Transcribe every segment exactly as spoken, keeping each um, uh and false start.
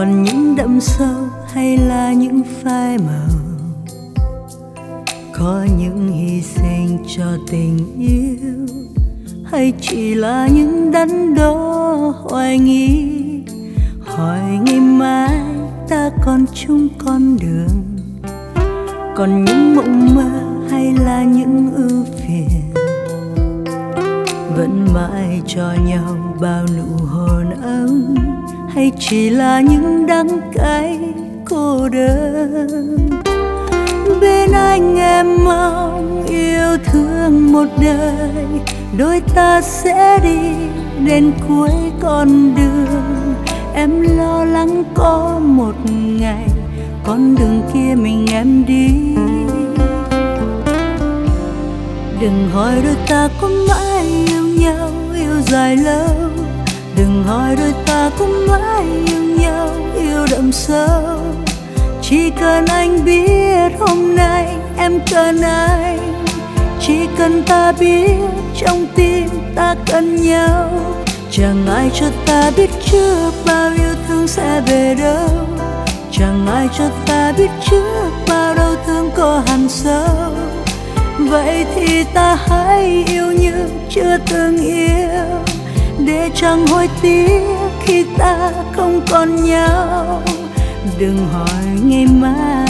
còn những đậm sâu hay là những phai màu, có những hy sinh cho tình yêu hay chỉ là những đắn đo hoài nghi. Hỏi ngày mai ta còn chung con đường, còn những mộng mơ hay là những ưu phiền, vẫn mãi cho nhau bao nụ hôn ấm hay chỉ là những đắng cay cô đơn. Bên anh em mong yêu thương một đời, đôi ta sẽ đi đến cuối con đường. Em lo lắng có một ngày con đường kia mình em đi. Đừng hỏi đôi ta có mãi yêu nhau, yêu dài lâu. Đừng hỏi đôi ta có mãi yêu nhau, yêu đậm sâu. Chỉ cần anh biết hôm nay em cần anh, chỉ cần ta biết trong tim ta cần nhau. Chẳng ai cho ta biết trước bao yêu thương sẽ về đâu, chẳng ai cho ta biết trước bao đau thương có hằn sâu. Vậy thì ta hãy yêu như chưa từng yêu, để chẳng hối tiếc khi ta không còn nhau. Đừng hỏi ngày mai.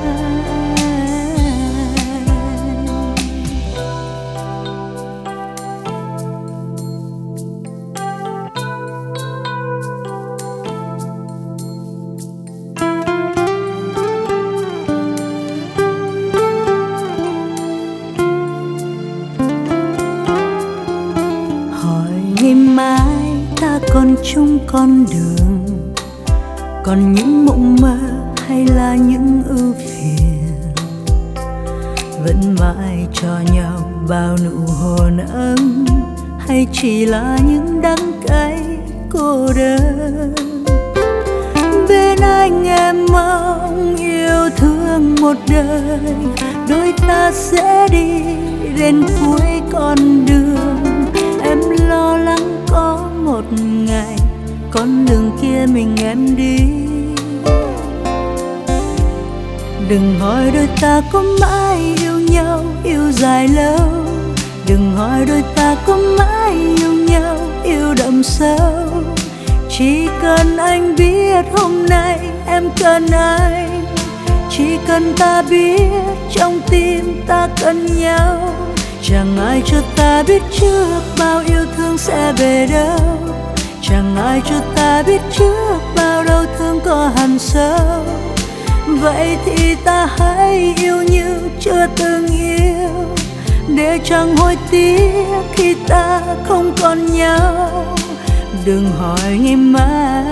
Ngày mai ta còn chung con đường, còn những mộng mơ hay là những ưu phiền, vẫn mãi cho nhau bao nụ hôn ấm hay chỉ là những đắng cay cô đơn. Bên anh em mong yêu thương một đời, đôi ta sẽ đi đến cuối con đường. Em lo lắng có một ngày con đường kia mình em đi. Đừng hỏi đôi ta có mãi yêu nhau, yêu dài lâu. Đừng hỏi đôi ta có mãi yêu nhau, yêu đậm sâu. Chỉ cần anh biết hôm nay em cần anh, chỉ cần ta biết trong tim ta cần nhau. Chẳng ai cho ta biết trước bao yêu thương sẽ về đâu, chẳng ai cho ta biết trước bao đau thương có hằn sâu. Vậy thì ta hãy yêu như chưa từng yêu, để chẳng hối tiếc khi ta không còn nhau. Đừng hỏi ngày mai.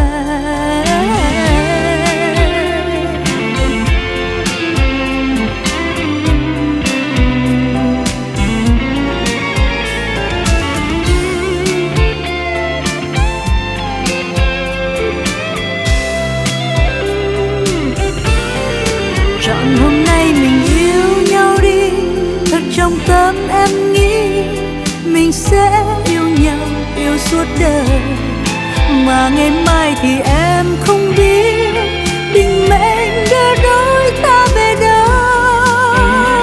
Chọn hôm nay mình yêu nhau đi, thật trong tâm em nghĩ mình sẽ yêu nhau, yêu suốt đời. Mà ngày mai thì em không biết định mệnh đưa đôi ta về đâu.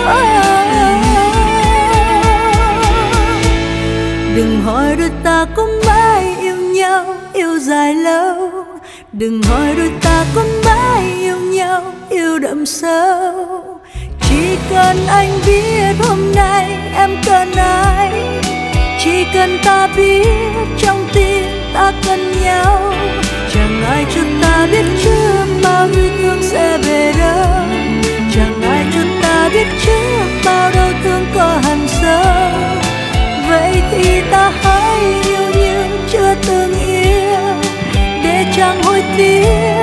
Đừng hỏi đôi ta có mãi yêu nhau, yêu dài lâu. Đừng hỏi đôi ta có mãi yêu nhau, yêu đậm sâu. Chỉ cần anh biết hôm nay em cần anh, chỉ cần ta biết trong tim ta cần nhau. Chẳng ai cho ta biết trước bao yêu thương sẽ về đâu, chẳng ai cho ta biết trước bao đau thương có hằn sâu. Vậy thì ta hãy yêu như chưa từng yêu, để chẳng hối tiếc